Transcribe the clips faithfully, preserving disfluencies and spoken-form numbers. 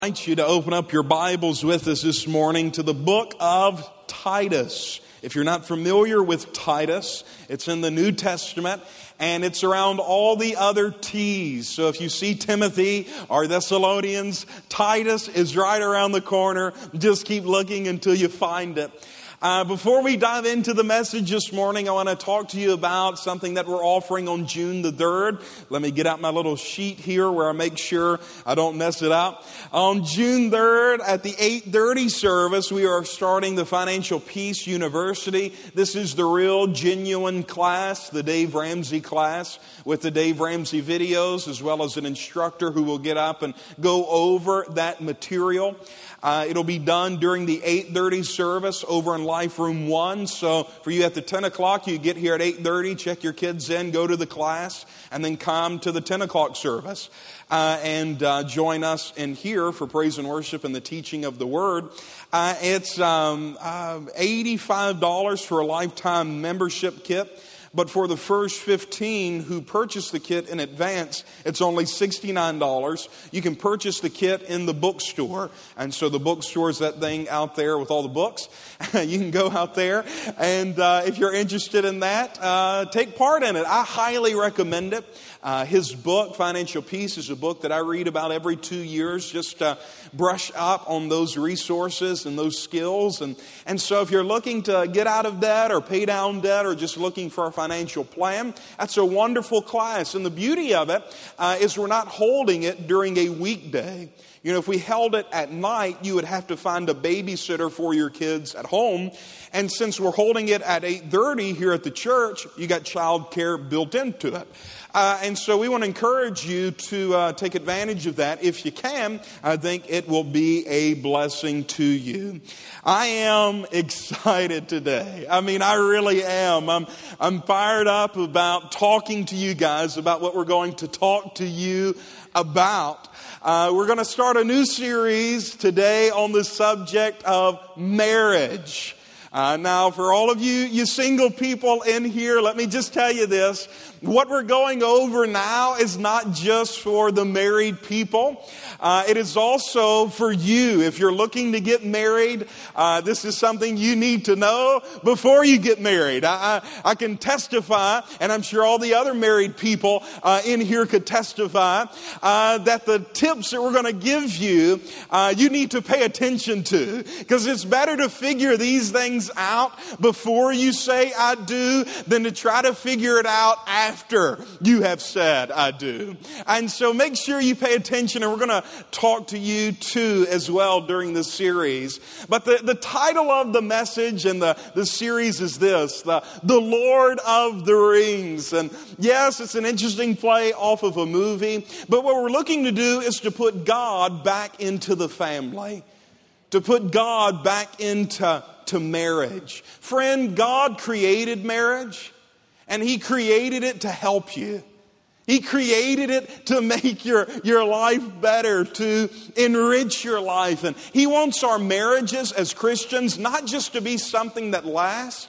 I invite you to open up your Bibles with us this morning to the book of Titus. If you're not familiar with Titus, it's in the New Testament and it's around all the other T's. So if you see Timothy or Thessalonians, Titus is right around the corner. Just keep looking until you find it. Uh, before we dive into the message this morning, I want to talk to you about something that we're offering on June the third. Let me get out my little sheet here where I make sure I don't mess it up. On June third at the eight thirty service, we are starting the Financial Peace University. This is the real, genuine class, the Dave Ramsey class, with the Dave Ramsey videos, as well as an instructor who will get up and go over that material. Uh, it'll be done during the eight thirty service over in Life Room one. So for you at the ten o'clock, you get here at eight thirty, check your kids in, go to the class, and then come to the ten o'clock service. Uh, and uh, join us in here for praise and worship and the teaching of the Word. Uh, it's um, uh, eighty-five dollars for a lifetime membership kit. But for the first fifteen who purchase the kit in advance, it's only sixty-nine dollars. You can purchase the kit in the bookstore. And so the bookstore is that thing out there with all the books. You can go out there. And uh, if you're interested in that, uh, take part in it. I highly recommend it. Uh, his book, Financial Peace, is a book that I read about every two years. Just uh, brush up on those resources and those skills. And, and so if you're looking to get out of debt or pay down debt or just looking for a financial plan, that's a wonderful class. And the beauty of it uh, is we're not holding it during a weekday. You know, if we held it at night, you would have to find a babysitter for your kids at home. And since we're holding it at eight thirty here at the church, you got child care built into it. Uh, and so we want to encourage you to uh, take advantage of that if you can. I think it will be a blessing to you. I am excited today. I mean, I really am. I'm, I'm fired up about talking to you guys about what we're going to talk to you about. Uh, we're going to start a new series today on the subject of marriage. Uh, now, for all of you, you single people in here, let me just tell you this. What we're going over now is not just for the married people. Uh, it is also for you. If you're looking to get married, uh, this is something you need to know before you get married. I, I, I can testify, and I'm sure all the other married people uh, in here could testify, uh, that the tips that we're going to give you, uh, you need to pay attention to. Because it's better to figure these things out before you say I do than to try to figure it out after. After you have said, I do. And so make sure you pay attention, and we're going to talk to you too as well during this series. But the, the title of the message and the, the series is this, the, the Lord of the Rings. And yes, it's an interesting play off of a movie, but what we're looking to do is to put God back into the family, to put God back into to marriage. Friend, God created marriage. And He created it to help you. He created it to make your, your life better, to enrich your life. And He wants our marriages as Christians not just to be something that lasts,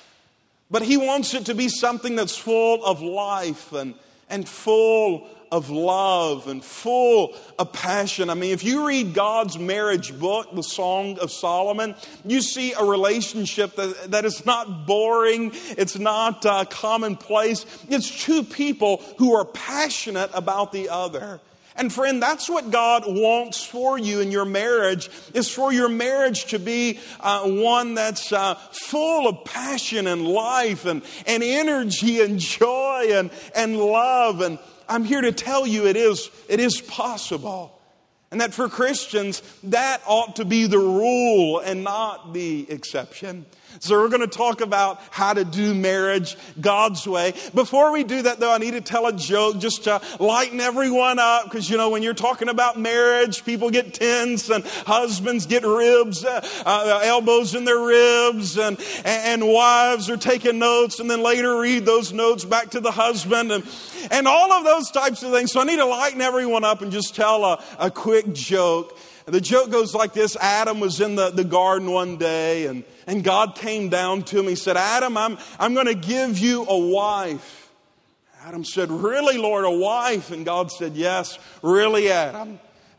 but He wants it to be something that's full of life and, and full of love and full of passion. I mean, if you read God's marriage book, the Song of Solomon, you see a relationship that, that is not boring. It's not uh, commonplace. It's two people who are passionate about the other. And friend, that's what God wants for you in your marriage, is for your marriage to be uh, one that's uh, full of passion and life and, and energy and joy and, and love. And I'm here to tell you it is, it is possible. And that for Christians, that ought to be the rule and not the exception. So we're going to talk about how to do marriage God's way. Before we do that, though, I need to tell a joke just to lighten everyone up. Because, you know, when you're talking about marriage, people get tense and husbands get ribs, uh, uh, elbows in their ribs. And, and wives are taking notes and then later read those notes back to the husband. And, and all of those types of things. So I need to lighten everyone up and just tell a, a quick joke. The joke goes like this. Adam was in the, the garden one day and, and God came down to him. He said, Adam, I'm, I'm going to give you a wife. Adam said, really, Lord, a wife? And God said, yes, really, Adam.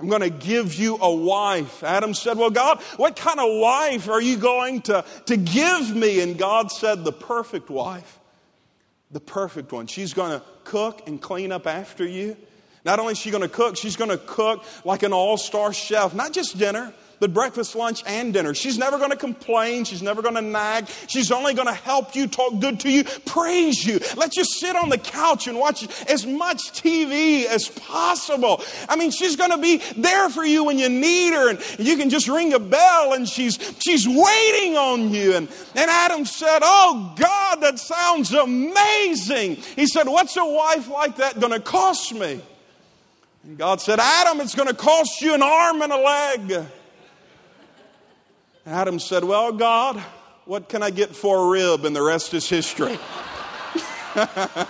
I'm going to give you a wife. Adam said, well, God, what kind of wife are you going to, to give me? And God said, the perfect wife. The perfect one. She's going to cook and clean up after you. Not only is she going to cook, she's going to cook like an all-star chef. Not just dinner, but breakfast, lunch, and dinner. She's never going to complain. She's never going to nag. She's only going to help you, talk good to you, praise you. Let you sit on the couch and watch as much T V as possible. I mean, she's going to be there for you when you need her. And you can just ring a bell and she's she's waiting on you. And, and Adam said, oh, God, that sounds amazing. He said, what's a wife like that going to cost me? And God said, Adam, it's going to cost you an arm and a leg. Adam said, well, God, what can I get for a rib? And the rest is history. I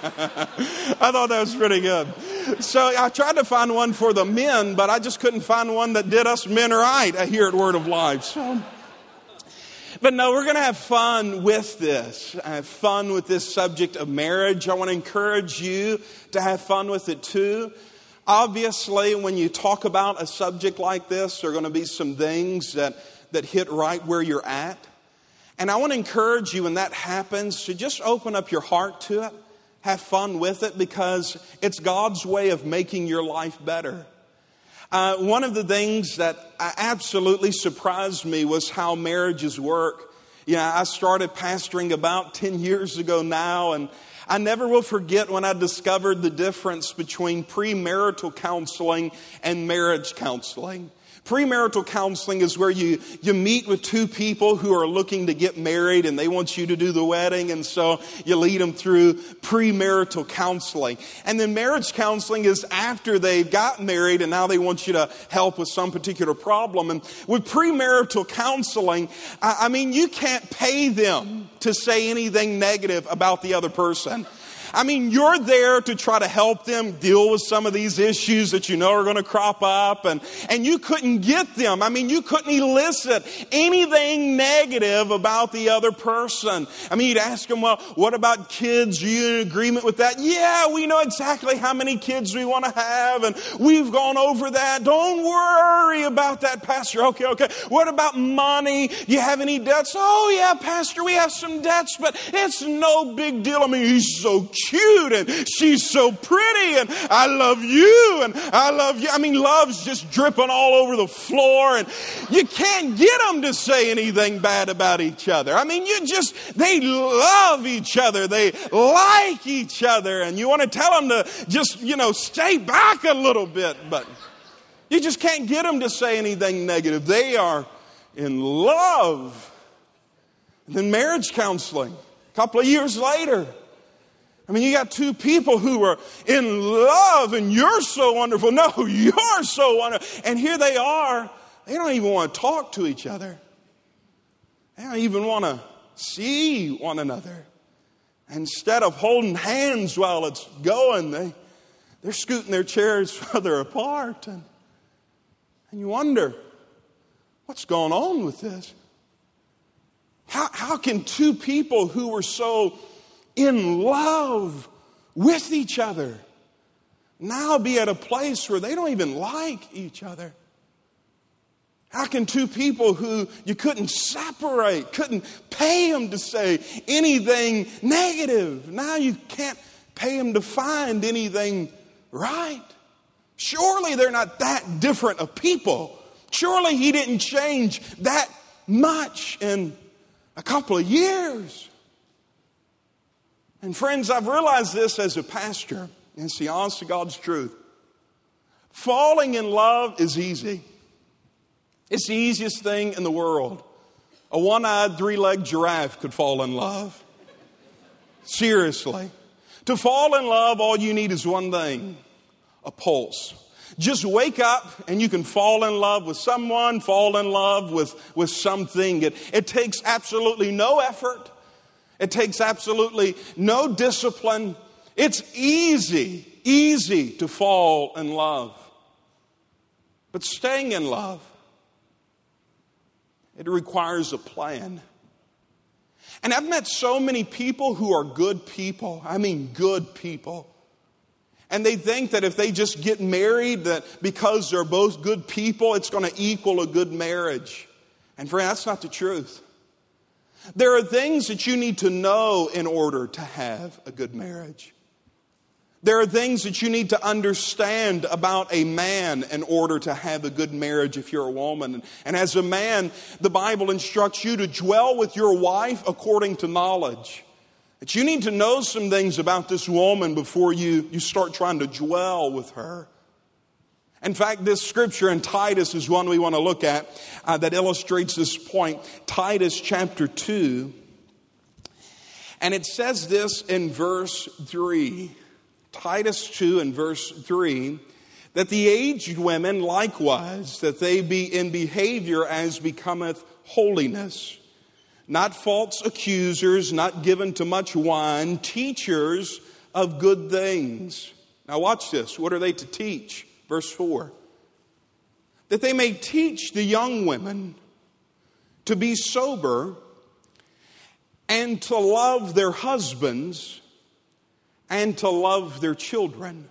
thought that was pretty good. So I tried to find one for the men, but I just couldn't find one that did us men right here at Word of Life. So, but no, we're going to have fun with this. Have fun with this subject of marriage. I want to encourage you to have fun with it too. Obviously, when you talk about a subject like this, there are going to be some things that that hit right where you're at. And I want to encourage you when that happens to just open up your heart to it. Have fun with it because it's God's way of making your life better. Uh, one of the things that absolutely surprised me was how marriages work. You know, I started pastoring about ten years ago now, and I never will forget when I discovered the difference between premarital counseling and marriage counseling. Premarital counseling is where you, you meet with two people who are looking to get married and they want you to do the wedding, and so you lead them through premarital counseling. And then marriage counseling is after they've got married and now they want you to help with some particular problem. And with premarital counseling, I, I mean, you can't pay them to say anything negative about the other person. I mean, you're there to try to help them deal with some of these issues that you know are going to crop up. And, and you couldn't get them. I mean, you couldn't elicit anything negative about the other person. I mean, you'd ask them, well, what about kids? Are you in agreement with that? Yeah, we know exactly how many kids we want to have. And we've gone over that. Don't worry about that, Pastor. Okay, okay. What about money? You have any debts? Oh, yeah, Pastor, we have some debts, but it's no big deal. I mean, he's so cute and she's so pretty and I love you and I love you. I mean, love's just dripping all over the floor and you can't get them to say anything bad about each other. I mean, you just, they love each other. They like each other and you want to tell them to just, you know, stay back a little bit, but you just can't get them to say anything negative. They are in love. And then marriage counseling, a couple of years later, I mean, you got two people who are in love and you're so wonderful. No, you're so wonderful. And here they are. They don't even want to talk to each other. They don't even want to see one another. Instead of holding hands while it's going, they, they're scooting their chairs further apart. And, and you wonder, what's going on with this? How, how can two people who were so in love with each other now be at a place where they don't even like each other? How can two people who you couldn't separate, couldn't pay them to say anything negative, now you can't pay them to find anything right? Surely they're not that different of people. Surely he didn't change that much in a couple of years. And friends, I've realized this as a pastor, and it's the honest to God's truth. Falling in love is easy. It's the easiest thing in the world. A one-eyed, three-legged giraffe could fall in love. Seriously. To fall in love, all you need is one thing, a pulse. Just wake up and you can fall in love with someone, fall in love with, with something. It, it takes absolutely no effort. It takes absolutely no discipline. It's easy, easy to fall in love. But staying in love, it requires a plan. And I've met so many people who are good people. I mean good people. And they think that if they just get married, that because they're both good people, it's going to equal a good marriage. And friend, that's not the truth. There are things that you need to know in order to have a good marriage. There are things that you need to understand about a man in order to have a good marriage if you're a woman. And as a man, the Bible instructs you to dwell with your wife according to knowledge. That you need to know some things about this woman before you, you start trying to dwell with her. In fact, this scripture in Titus is one we want to look at uh, that illustrates this point. Titus chapter two. And it says this in verse three. Titus two and verse three, that the aged women likewise, that they be in behavior as becometh holiness, not false accusers, not given to much wine, teachers of good things. Now watch this. What are they to teach? Verse four. That they may teach the young women to be sober and to love their husbands and to love their children.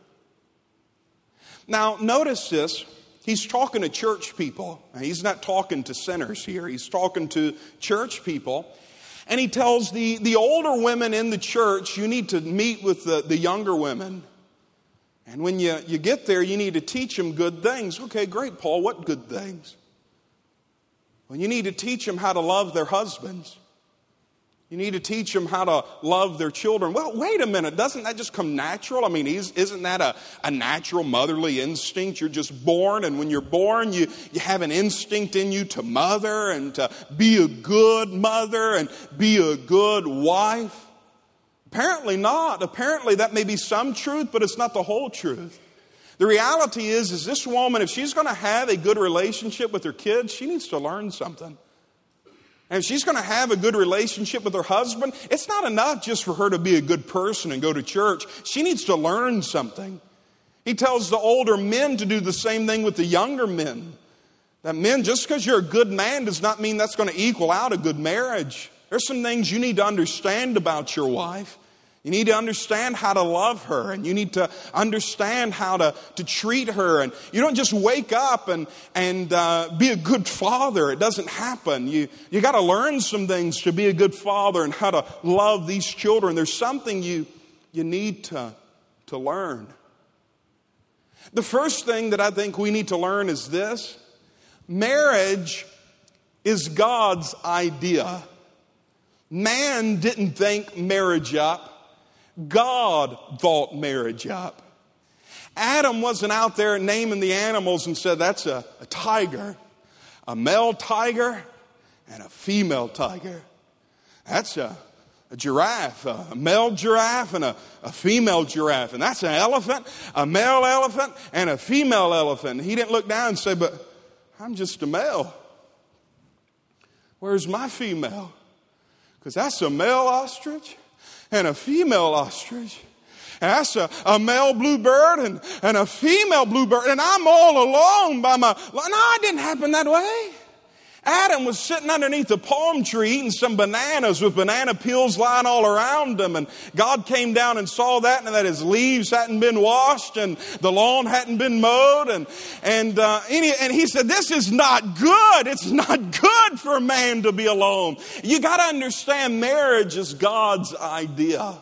Now, notice this. He's talking to church people. Now, he's not talking to sinners here. He's talking to church people. And he tells the, the older women in the church, you need to meet with the, the younger women. And when you, you get there, you need to teach them good things. Okay, great, Paul. What good things? Well, you need to teach them how to love their husbands. You need to teach them how to love their children. Well, wait a minute. Doesn't that just come natural? I mean, isn't that a, a natural motherly instinct? You're just born, and when you're born, you, you have an instinct in you to mother and to be a good mother and be a good wife. Apparently not. Apparently that may be some truth, but it's not the whole truth. The reality is, is this woman, if she's going to have a good relationship with her kids, she needs to learn something. And if she's going to have a good relationship with her husband, it's not enough just for her to be a good person and go to church. She needs to learn something. He tells the older men to do the same thing with the younger men. That men, just because you're a good man does not mean that's going to equal out a good marriage. There's some things you need to understand about your wife. You need to understand how to love her, and you need to understand how to, to treat her. And you don't just wake up and, and uh, be a good father. It doesn't happen. You, you got to learn some things to be a good father and how to love these children. There's something you, you need to, to learn. The first thing that I think we need to learn is this. Marriage is God's idea. Man didn't think marriage up. God thought marriage up. Adam wasn't out there naming the animals and said, that's a, a tiger, a male tiger, and a female tiger. That's a, a giraffe, a male giraffe, and a, a female giraffe. And that's an elephant, a male elephant, and a female elephant. He didn't look down and say, but I'm just a male. Where's my female? Because that's a male ostrich and a female ostrich. And that's a, a male bluebird and, and a female bluebird. And I'm all alone by my... No, it didn't happen that way. Adam was sitting underneath a palm tree eating some bananas with banana peels lying all around him. And God came down and saw that, and that his leaves hadn't been washed and the lawn hadn't been mowed. And, and, uh, and, he, and he said, this is not good. It's not good for a man to be alone. You got to understand, marriage is God's idea.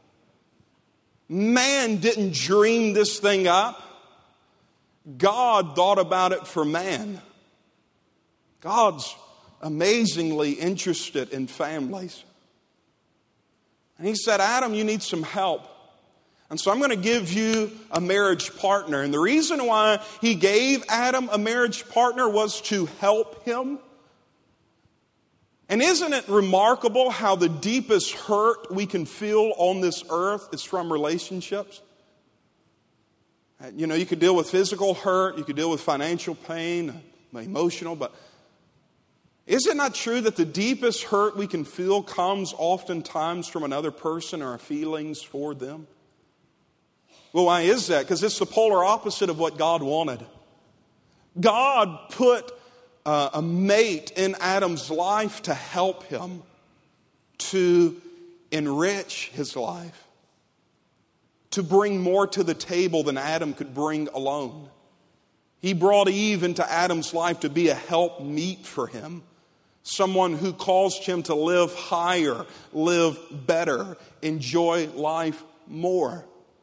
Man didn't dream this thing up. God thought about it for man. God's amazingly interested in families. And he said, Adam, you need some help. And so I'm going to give you a marriage partner. And the reason why he gave Adam a marriage partner was to help him. And isn't it remarkable how the deepest hurt we can feel on this earth is from relationships? You know, you could deal with physical hurt, you could deal with financial pain, emotional, but is it not true that the deepest hurt we can feel comes oftentimes from another person or our feelings for them? Well, why is that? Because it's the polar opposite of what God wanted. God put uh, a mate in Adam's life to help him, to enrich his life, to bring more to the table than Adam could bring alone. He brought Eve into Adam's life to be a helpmeet for him. Someone who caused him to live higher, live better, enjoy life more.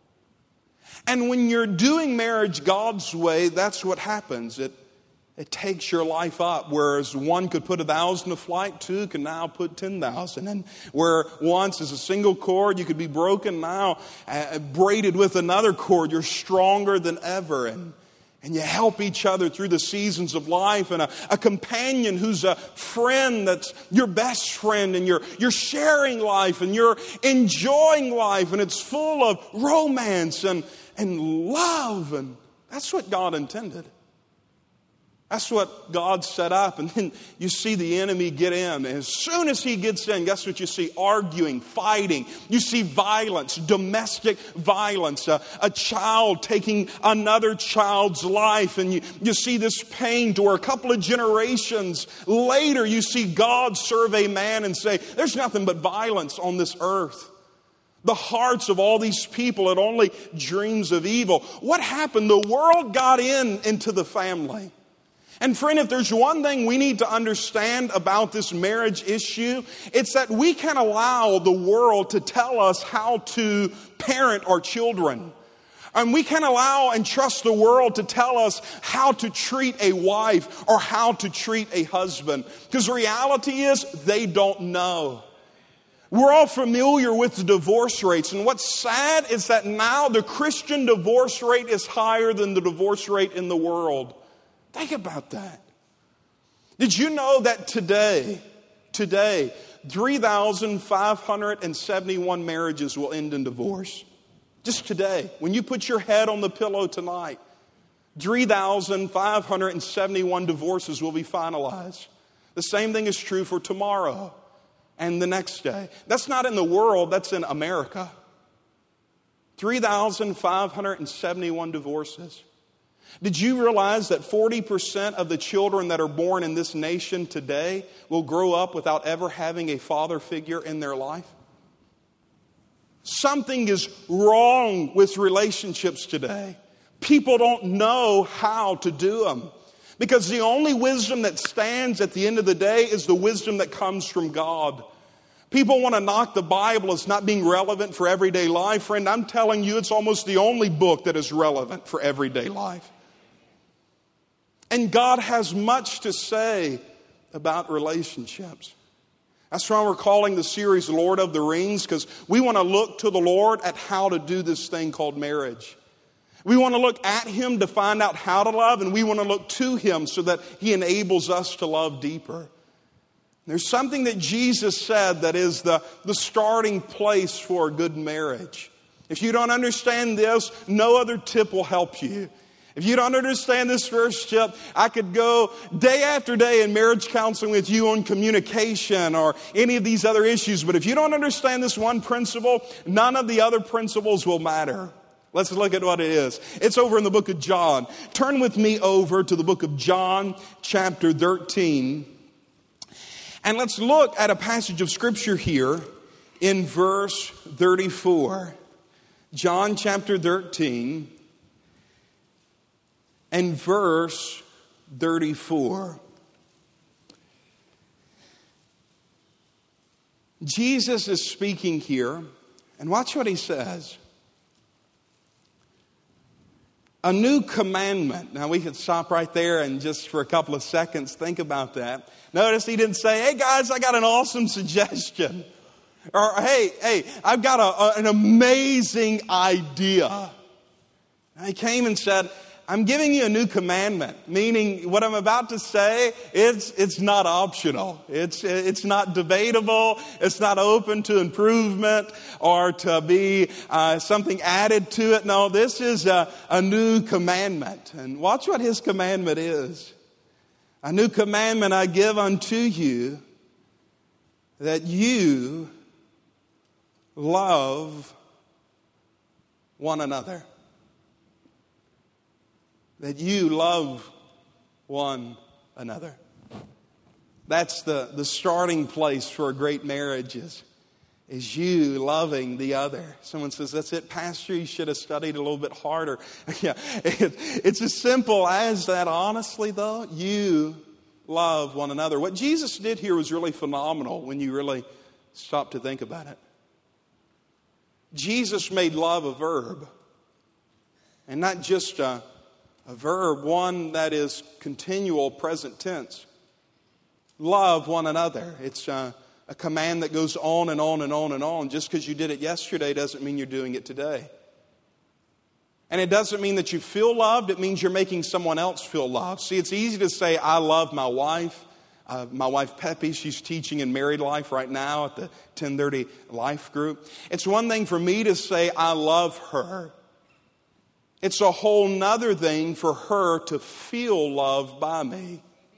And when you're doing marriage God's way, that's what happens. It, it takes your life up. Whereas one could put a thousand to flight, two can now put ten thousand. And where once as a single cord you could be broken, now uh, braided with another cord, you're stronger than ever. And And you help each other through the seasons of life. And a, a companion who's a friend that's your best friend. And you're, you're sharing life and you're enjoying life. And it's full of romance and, and love. And that's what God intended. That's what God set up. And then you see the enemy get in. And as soon as he gets in, guess what you see? Arguing, fighting. You see violence, domestic violence. A, a child taking another child's life. And you, you see this pain to where a couple of generations later, you see God survey man and say, there's nothing but violence on this earth. The hearts of all these people had only dreams of evil. What happened? The world got in into the family. And friend, if there's one thing we need to understand about this marriage issue, it's that we can allow the world to tell us how to parent our children. And we can allow and trust the world to tell us how to treat a wife or how to treat a husband. Because the reality is, they don't know. We're all familiar with the divorce rates. And what's sad is that now the Christian divorce rate is higher than the divorce rate in the world. Think about that. Did you know that today, today, three thousand five hundred seventy-one marriages will end in divorce? Just today, when you put your head on the pillow tonight, three thousand five hundred seventy-one divorces will be finalized. The same thing is true for tomorrow and the next day. That's not in the world, that's in America. three thousand five hundred seventy-one divorces. Did you realize that forty percent of the children that are born in this nation today will grow up without ever having a father figure in their life? Something is wrong with relationships today. People don't know how to do them. Because the only wisdom that stands at the end of the day is the wisdom that comes from God. People want to knock the Bible as not being relevant for everyday life. Friend, I'm telling you, it's almost the only book that is relevant for everyday life. And God has much to say about relationships. That's why we're calling the series Lord of the Rings, because we want to look to the Lord at how to do this thing called marriage. We want to look at Him to find out how to love, and we want to look to Him so that He enables us to love deeper. There's something that Jesus said that is the, the starting place for a good marriage. If you don't understand this, no other tip will help you. If you don't understand this first tip, I could go day after day in marriage counseling with you on communication or any of these other issues. But if you don't understand this one principle, none of the other principles will matter. Let's look at what it is. It's over in the book of John. Turn with me over to the book of John, chapter thirteen. And let's look at a passage of Scripture here in verse thirty-four. John chapter thirteen and verse thirty-four. Jesus is speaking here, and watch what He says. A new commandment. Now we could stop right there and just for a couple of seconds think about that. Notice He didn't say, hey guys, I got an awesome suggestion. Or hey, hey, I've got a, a, an amazing idea. And He came and said, I'm giving you a new commandment, meaning what I'm about to say, it's, it's not optional. It's, it's not debatable. It's not open to improvement or to be uh, something added to it. No, this is a, a new commandment. And watch what His commandment is. A new commandment I give unto you, that you love one another. That you love one another. That's the, the starting place for a great marriage is, is you loving the other. Someone says, that's it, Pastor, you should have studied a little bit harder. Yeah, it, it's as simple as that. Honestly, though, you love one another. What Jesus did here was really phenomenal when you really stop to think about it. Jesus made love a verb. And not just a, a verb, one that is continual present tense. Love one another. It's a, a command that goes on and on and on and on. Just because you did it yesterday doesn't mean you're doing it today. And it doesn't mean that you feel loved. It means you're making someone else feel loved. See, it's easy to say, I love my wife. Uh, my wife, Peppy, she's teaching in married life right now at the ten thirty Life Group. It's one thing for me to say, I love her. It's a whole nother thing for her to feel loved by me.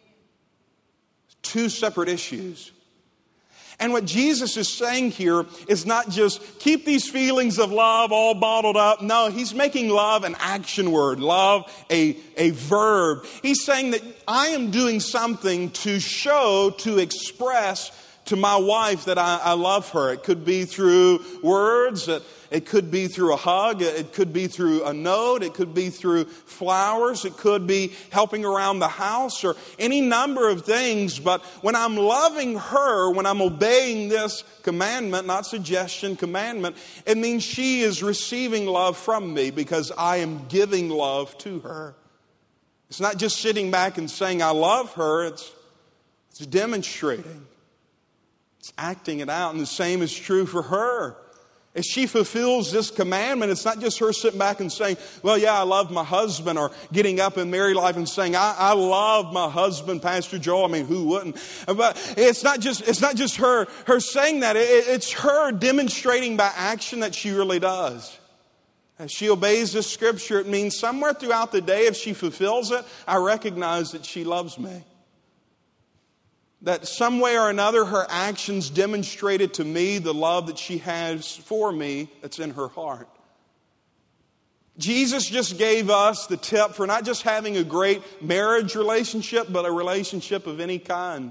Two separate issues. And what Jesus is saying here is not just keep these feelings of love all bottled up. No, he's making love an action word, love a, a verb. He's saying that I am doing something to show, to express to my wife that I, I love her. It could be through words. It could be through a hug. It could be through a note. It could be through flowers. It could be helping around the house or any number of things. But when I'm loving her, when I'm obeying this commandment, not suggestion, commandment, it means she is receiving love from me because I am giving love to her. It's not just sitting back and saying I love her. It's, it's demonstrating. It's acting it out. And the same is true for her. As she fulfills this commandment, it's not just her sitting back and saying, well, yeah, I love my husband, or getting up in married life and saying, I, I love my husband, Pastor Joel. I mean, who wouldn't? But it's not just, it's not just her, her saying that. It, it's her demonstrating by action that she really does. As she obeys this scripture, it means somewhere throughout the day, if she fulfills it, I recognize that she loves me. That some way or another, her actions demonstrated to me the love that she has for me that's in her heart. Jesus just gave us the tip for not just having a great marriage relationship, but a relationship of any kind.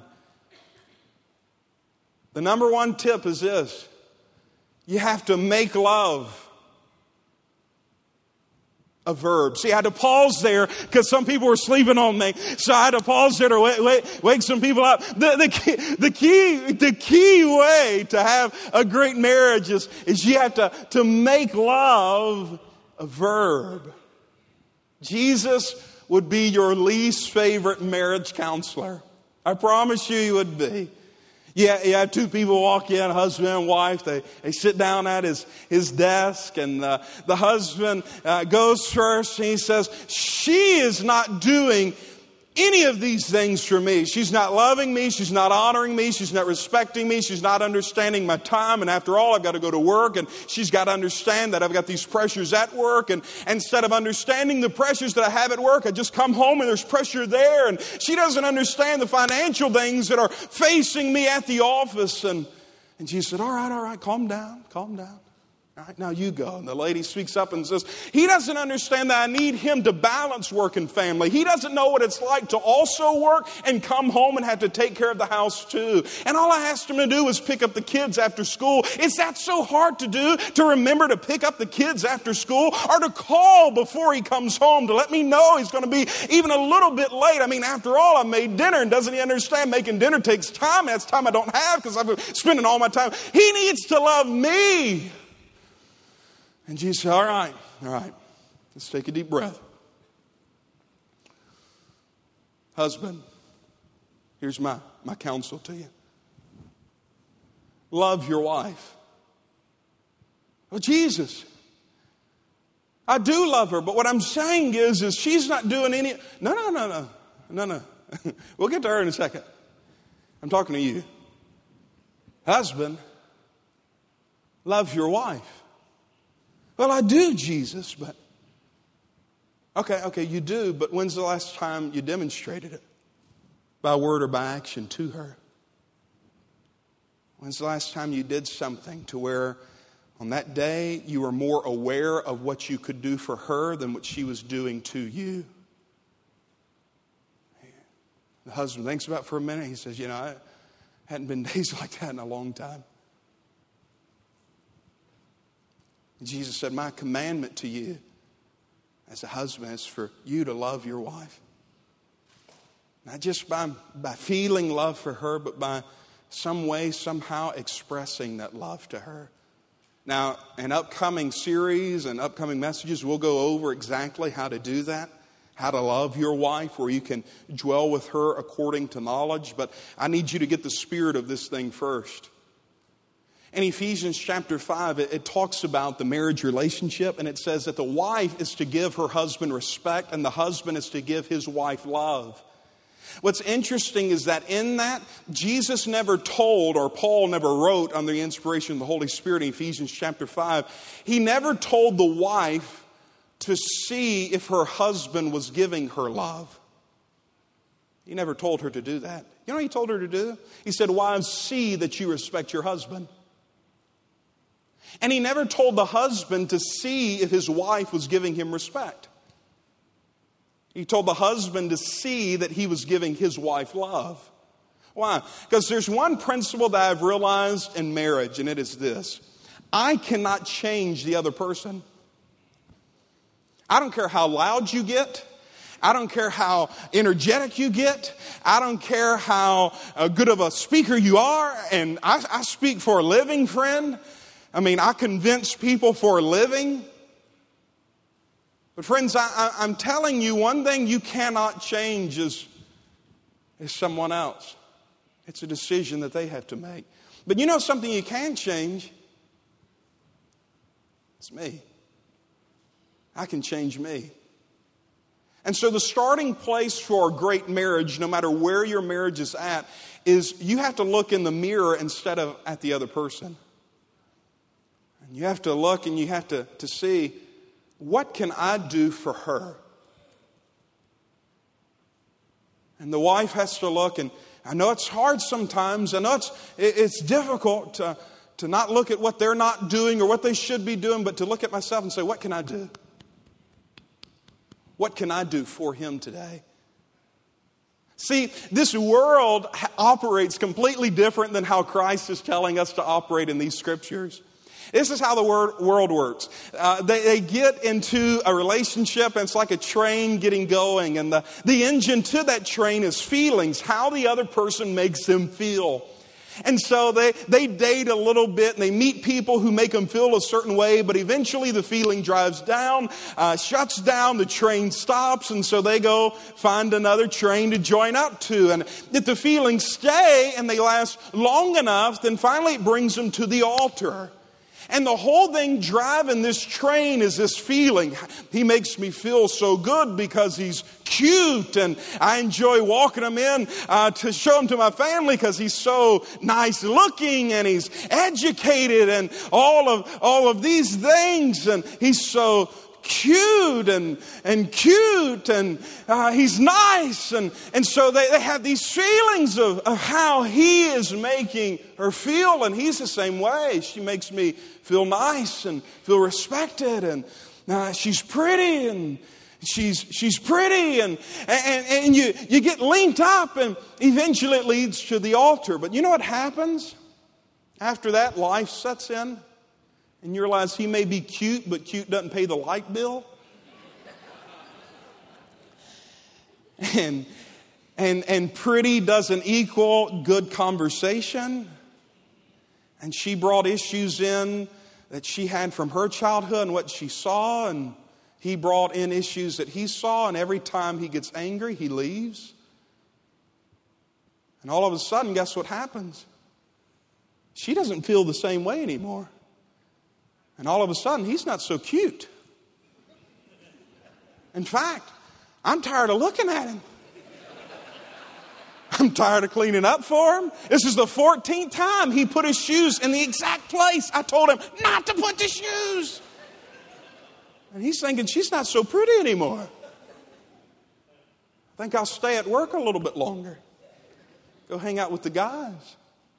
The number one tip is this: you have to make love a verb. See, I had to pause there because some people were sleeping on me. So I had to pause there to wake, wake, wake some people up. The, the, key, the, key, the key way to have a great marriage is, is you have to, to make love a verb. Jesus would be your least favorite marriage counselor. I promise you he would be. Yeah, you have two people walk in, husband and wife. They, they sit down at his, his desk, and uh, the husband uh, goes first, and he says, she is not doing any of these things for me. She's not loving me. She's not honoring me. She's not respecting me. She's not understanding my time. And after all, I've got to go to work, and she's got to understand that I've got these pressures at work. And instead of understanding the pressures that I have at work, I just come home and there's pressure there. And she doesn't understand the financial things that are facing me at the office. And, and she said, all right, all right, calm down, calm down. All right, now you go. And the lady speaks up and says, he doesn't understand that I need him to balance work and family. He doesn't know what it's like to also work and come home and have to take care of the house too. And all I asked him to do was pick up the kids after school. Is that so hard to do? To remember to pick up the kids after school, or to call before he comes home to let me know he's going to be even a little bit late? I mean, after all, I made dinner, and doesn't he understand making dinner takes time? That's time I don't have because I've been spending all my time. He needs to love me. And Jesus said, all right, all right, let's take a deep breath. Husband, here's my, my counsel to you. Love your wife. Well, Jesus, I do love her, but what I'm saying is, is she's not doing any... No, no, no, no, no, no. We'll get to her in a second. I'm talking to you. Husband, love your wife. Well, I do, Jesus, but... Okay, okay, you do, but when's the last time you demonstrated it? By word or by action to her? When's the last time you did something to where on that day you were more aware of what you could do for her than what she was doing to you? The husband thinks about it for a minute. He says, you know, I hadn't been days like that in a long time. And Jesus said, my commandment to you as a husband is for you to love your wife. Not just by, by feeling love for her, but by some way, somehow expressing that love to her. Now, in upcoming series and upcoming messages, we'll go over exactly how to do that, how to love your wife, where you can dwell with her according to knowledge. But I need you to get the spirit of this thing first. In Ephesians chapter five, it, it talks about the marriage relationship, and it says that the wife is to give her husband respect, and the husband is to give his wife love. What's interesting is that in that, Jesus never told, or Paul never wrote under the inspiration of the Holy Spirit in Ephesians chapter five, he never told the wife to see if her husband was giving her love. He never told her to do that. You know what he told her to do? He said, wives, see that you respect your husband. And he never told the husband to see if his wife was giving him respect. He told the husband to see that he was giving his wife love. Why? Because there's one principle that I've realized in marriage, and it is this. I cannot change the other person. I don't care how loud you get. I don't care how energetic you get. I don't care how uh, good of a speaker you are. And I, I speak for a living, friend. I mean, I convince people for a living. But friends, I, I, I'm telling you, one thing you cannot change is, is someone else. It's a decision that they have to make. But you know something you can change? It's me. I can change me. And so the starting place for a great marriage, no matter where your marriage is at, is you have to look in the mirror instead of at the other person. And you have to look and you have to, to see, what can I do for her? And the wife has to look, and I know it's hard sometimes. I know it's, it's difficult to, to not look at what they're not doing or what they should be doing, but to look at myself and say, what can I do? What can I do for him today? See, this world operates completely different than how Christ is telling us to operate in these scriptures. This is how the world works. Uh, they, they get into a relationship, and it's like a train getting going. And the, the engine to that train is feelings, how the other person makes them feel. And so they, they date a little bit, and they meet people who make them feel a certain way, but eventually the feeling drives down, uh, shuts down, the train stops, and so they go find another train to join up to. And if the feelings stay and they last long enough, then finally it brings them to the altar. And the whole thing driving this train is this feeling. He makes me feel so good because he's cute, and I enjoy walking him in uh, to show him to my family because he's so nice looking and he's educated and all of all of these things, and he's so cute and and cute and uh, he's nice, and and so they, they have these feelings of, of how he is making her feel, and he's the same way. She makes me feel nice and feel respected, and uh, she's pretty, and she's she's pretty, and and, and you, you get linked up, and eventually it leads to the altar. But you know what happens? After that, life sets in, and you realize he may be cute, but cute doesn't pay the light bill. And and and pretty doesn't equal good conversation. And she brought issues in that she had from her childhood and what she saw. And he brought in issues that he saw. And every time he gets angry, he leaves. And all of a sudden, guess what happens? She doesn't feel the same way anymore. And all of a sudden, he's not so cute. In fact, I'm tired of looking at him. I'm tired of cleaning up for him. This is the fourteenth time he put his shoes in the exact place I told him not to put the shoes. And he's thinking, she's not so pretty anymore. I think I'll stay at work a little bit longer. Go hang out with the guys.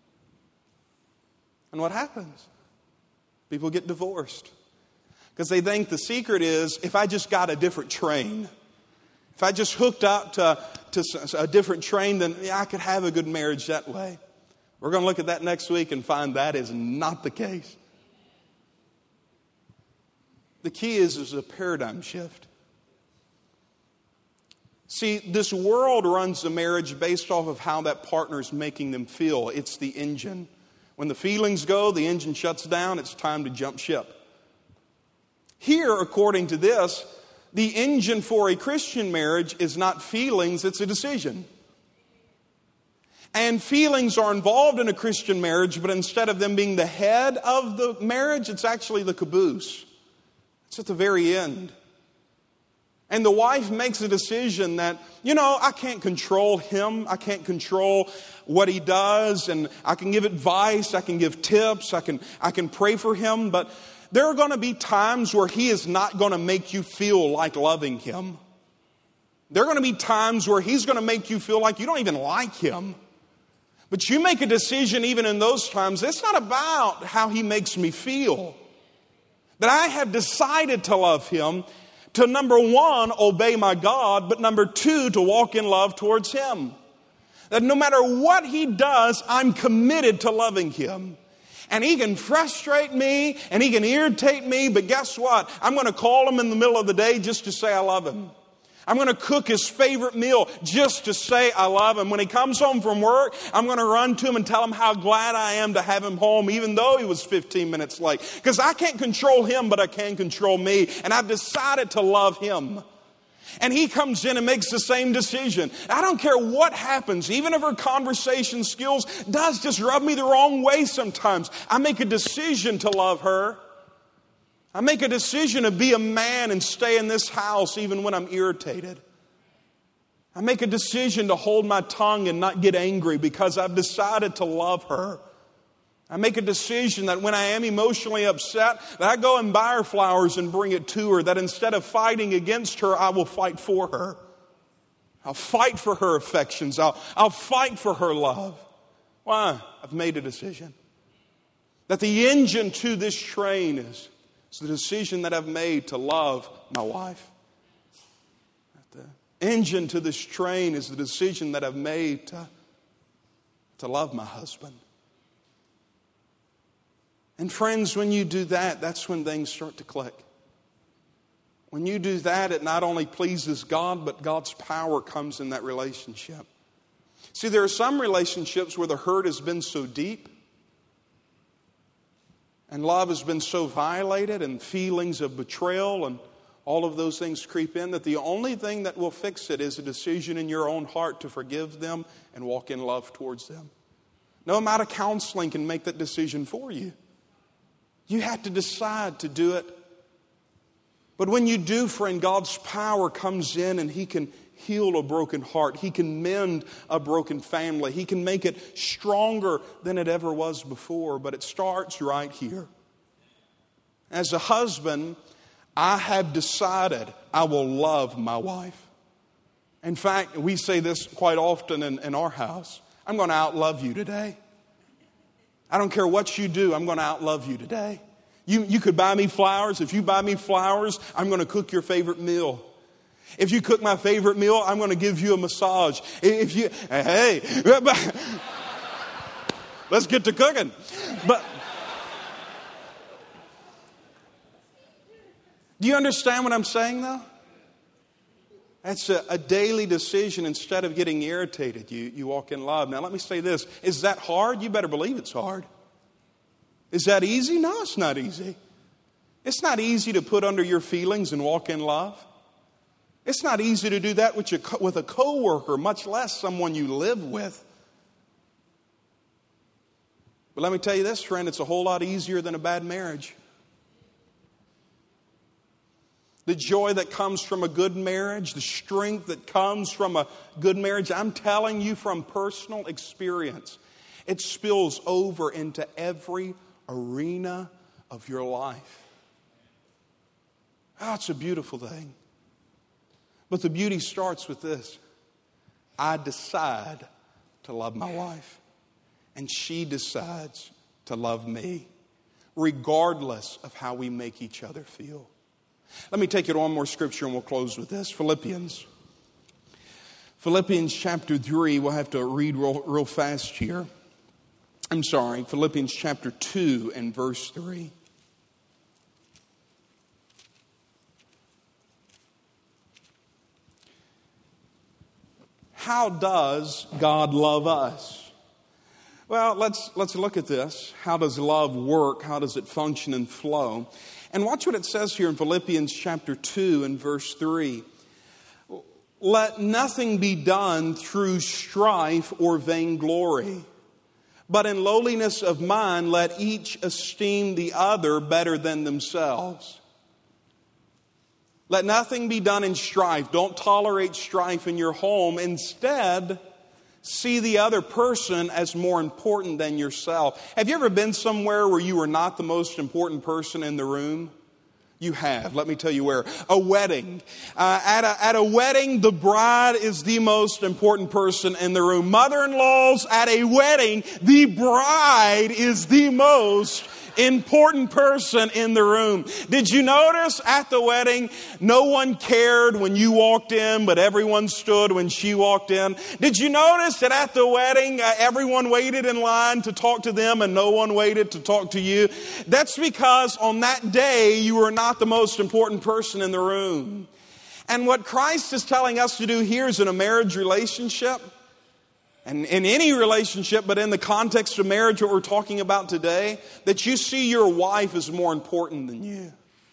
And what happens? People get divorced. Because they think the secret is, if I just got a different train, if I just hooked up to, to a different train, then yeah, I could have a good marriage that way. We're going to look at that next week and find that is not the case. The key is, is a paradigm shift. See, this world runs the marriage based off of how that partner is making them feel. It's the engine. When the feelings go, the engine shuts down. It's time to jump ship. Here, according to this, the engine for a Christian marriage is not feelings, it's a decision. And feelings are involved in a Christian marriage, but instead of them being the head of the marriage, it's actually the caboose. It's at the very end. And the wife makes a decision that, you know, I can't control him. I can't control what he does. And I can give advice. I can give tips. I can, I can pray for him. But there are going to be times where he is not going to make you feel like loving him. There are going to be times where he's going to make you feel like you don't even like him. But you make a decision even in those times. It's not about how he makes me feel. That I have decided to love him, to number one, obey my God, but number two, to walk in love towards him. That no matter what he does, I'm committed to loving him. And he can frustrate me and he can irritate me, but guess what? I'm going to call him in the middle of the day just to say I love him. I'm going to cook his favorite meal just to say I love him. When he comes home from work, I'm going to run to him and tell him how glad I am to have him home, even though he was fifteen minutes late. Because I can't control him, but I can control me. And I've decided to love him. And he comes in and makes the same decision. I don't care what happens, even if her conversation skills does just rub me the wrong way sometimes. I make a decision to love her. I make a decision to be a man and stay in this house even when I'm irritated. I make a decision to hold my tongue and not get angry because I've decided to love her. I make a decision that when I am emotionally upset, that I go and buy her flowers and bring it to her. That instead of fighting against her, I will fight for her. I'll fight for her affections. I'll, I'll fight for her love. Why? I've made a decision. That the engine to this train is, is the decision that I've made to love my wife. That the engine to this train is the decision that I've made to, to love my husband. And friends, when you do that, that's when things start to click. When you do that, it not only pleases God, but God's power comes in that relationship. See, there are some relationships where the hurt has been so deep, and love has been so violated, and feelings of betrayal and all of those things creep in, that the only thing that will fix it is a decision in your own heart to forgive them and walk in love towards them. No amount of counseling can make that decision for you. You have to decide to do it. But when you do, friend, God's power comes in and He can heal a broken heart. He can mend a broken family. He can make it stronger than it ever was before. But it starts right here. As a husband, I have decided I will love my wife. In fact, we say this quite often in, in our house. I'm going to outlove you today. I don't care what you do, I'm going to outlove you today. You, you could buy me flowers. If you buy me flowers, I'm going to cook your favorite meal. If you cook my favorite meal, I'm going to give you a massage. If you, hey, let's get to cooking. But do you understand what I'm saying, though? That's a, a daily decision. Instead of getting irritated, you, you walk in love. Now, let me say this. Is that hard? You better believe it's hard. Is that easy? No, it's not easy. It's not easy to put under your feelings and walk in love. It's not easy to do that with, your, with a coworker, much less someone you live with. But let me tell you this, friend, it's a whole lot easier than a bad marriage. The joy that comes from a good marriage, the strength that comes from a good marriage, I'm telling you from personal experience, it spills over into every arena of your life. Oh, it's a beautiful thing. But the beauty starts with this. I decide to love my wife, and she decides to love me, regardless of how we make each other feel. Let me take you to one more scripture and we'll close with this. Philippians. Philippians chapter three. We'll have to read real, real fast here. I'm sorry. Philippians chapter two and verse three. how does God love us? Well, let's, let's look at this. How does love work? How does it function and flow? And watch what it says here in Philippians chapter two and verse three. Let nothing be done through strife or vainglory, but in lowliness of mind let each esteem the other better than themselves. Let nothing be done in strife. Don't tolerate strife in your home. Instead, see the other person as more important than yourself. Have you ever been somewhere where you were not the most important person in the room? You have. Let me tell you where. A wedding. Uh, at, a, at a wedding, the bride is the most important person in the room. Mother-in-laws, at a wedding, the bride is the most important person in the room. Did you notice at the wedding, no one cared when you walked in, but everyone stood when she walked in? Did you notice that at the wedding, uh, everyone waited in line to talk to them and no one waited to talk to you? That's because on that day, you were not the most important person in the room. And what Christ is telling us to do here is in a marriage relationship, and in any relationship, but in the context of marriage, what we're talking about today, that you see your wife as more important than you.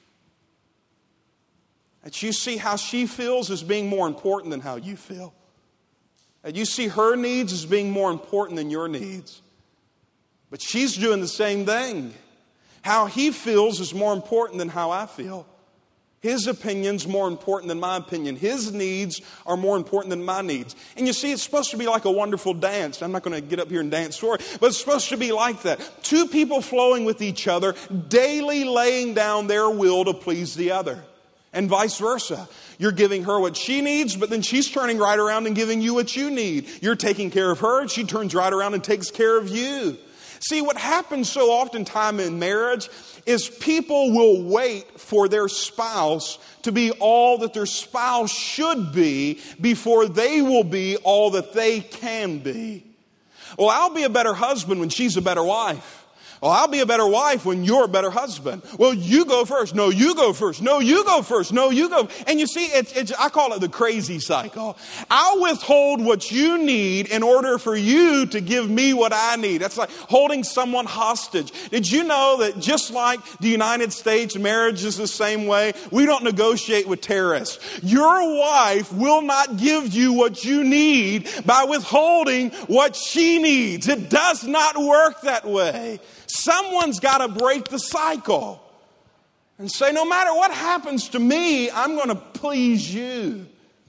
That you see how she feels as being more important than how you feel. That you see her needs as being more important than your needs. But she's doing the same thing. How he feels is more important than how I feel. His opinion's more important than my opinion. His needs are more important than my needs. And you see, it's supposed to be like a wonderful dance. I'm not going to get up here and dance for it, but it's supposed to be like that. Two people flowing with each other, daily laying down their will to please the other. And vice versa. You're giving her what she needs, but then she's turning right around and giving you what you need. You're taking care of her, and she turns right around and takes care of you. See, what happens so oftentimes in marriage is people will wait for their spouse to be all that their spouse should be before they will be all that they can be. Well, I'll be a better husband when she's a better wife. Well, I'll be a better wife when you're a better husband. Well, you go first. No, you go first. No, you go first. No, you go. And you see, it's, it's, I call it the crazy cycle. I'll withhold what you need in order for you to give me what I need. That's like holding someone hostage. Did you know that just like the United States, marriage is the same way? We don't negotiate with terrorists. Your wife will not give you what you need by withholding what she needs. It does not work that way. Someone's got to break the cycle and say, no matter what happens to me, I'm going to please you.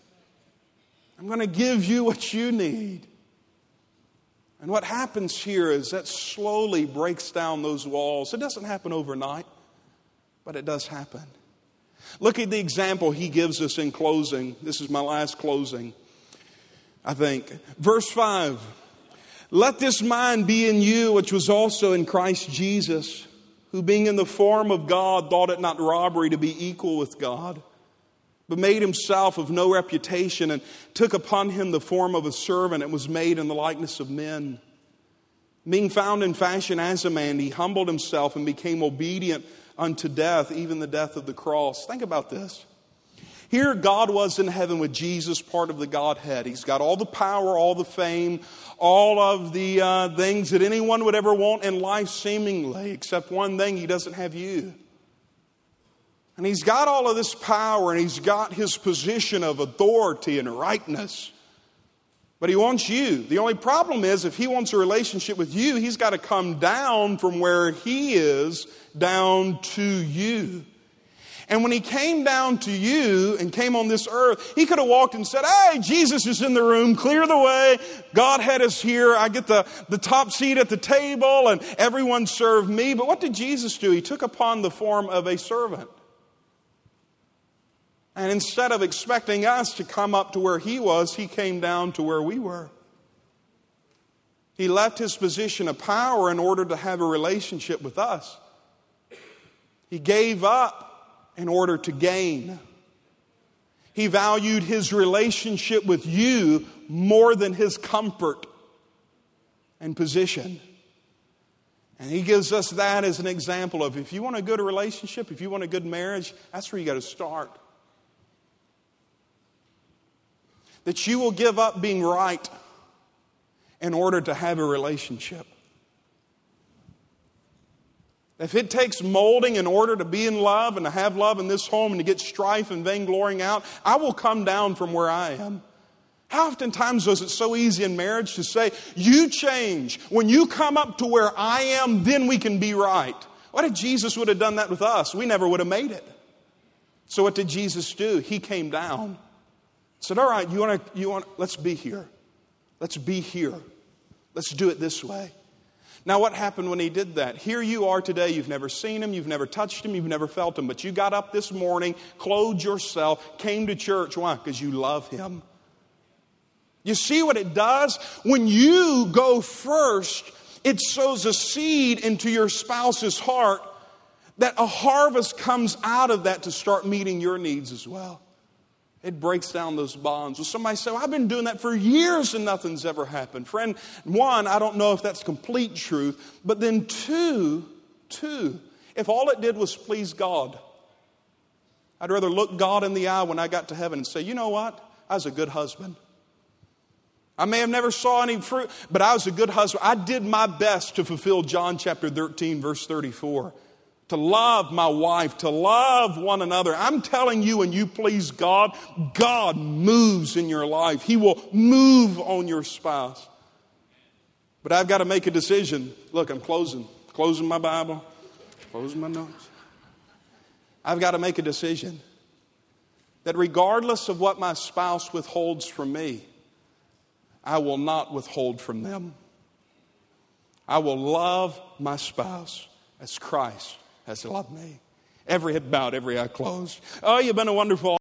I'm going to give you what you need. And what happens here is that slowly breaks down those walls. It doesn't happen overnight, but it does happen. Look at the example he gives us in closing. This is my last closing, I think. Verse five. Let this mind be in you, which was also in Christ Jesus, who being in the form of God, thought it not robbery to be equal with God, but made himself of no reputation, and took upon him the form of a servant, and was made in the likeness of men. Being found in fashion as a man, he humbled himself and became obedient unto death, even the death of the cross. Think about this. Here God was in heaven with Jesus, part of the Godhead. He's got all the power, all the fame, all of the uh, things that anyone would ever want in life seemingly, except one thing, he doesn't have you. And he's got all of this power, and he's got his position of authority and rightness. But he wants you. The only problem is, if he wants a relationship with you, he's got to come down from where he is down to you. And when he came down to you and came on this earth, he could have walked and said, hey, Jesus is in the room, clear the way. Godhead is here. I get the, the top seat at the table and everyone serve me. But what did Jesus do? He took upon the form of a servant. And instead of expecting us to come up to where he was, he came down to where we were. He left his position of power in order to have a relationship with us. He gave up in order to gain. He valued his relationship with you more than his comfort and position. And he gives us that as an example of, if you want a good relationship, if you want a good marriage, that's where you got to start. that you will give up being right in order to have a relationship. If it takes molding in order to be in love and to have love in this home and to get strife and vainglorying out, I will come down from where I am. How oftentimes was it so easy in marriage to say, you change. When you come up to where I am, then we can be right. What if Jesus would have done that with us? We never would have made it. So what did Jesus do? He came down. Said, all right, you want to, you want, let's be here. Let's be here. Let's do it this way. Now, what happened when he did that? Here you are today. You've never seen him. You've never touched him. You've never felt him. But you got up this morning, clothed yourself, came to church. Why? Because you love him. You see what it does? When you go first, it sows a seed into your spouse's heart that a harvest comes out of that to start meeting your needs as well. It breaks down those bonds. Well, somebody say, well, I've been doing that for years and nothing's ever happened. Friend, one, I don't know if that's complete truth. But then two, two, if all it did was please God, I'd rather look God in the eye when I got to heaven and say, you know what? I was a good husband. I may have never saw any fruit, but I was a good husband. I did my best to fulfill John chapter thirteen, verse thirty-four. To love my wife, to love one another. I'm telling you, when you please God, God moves in your life. He will move on your spouse. But I've got to make a decision. Look, I'm closing. Closing my Bible. Closing my notes. I've got to make a decision that regardless of what my spouse withholds from me, I will not withhold from them. I will love my spouse as Christ has loved me. Every head bowed, every eye closed. Oh, you've been a wonderful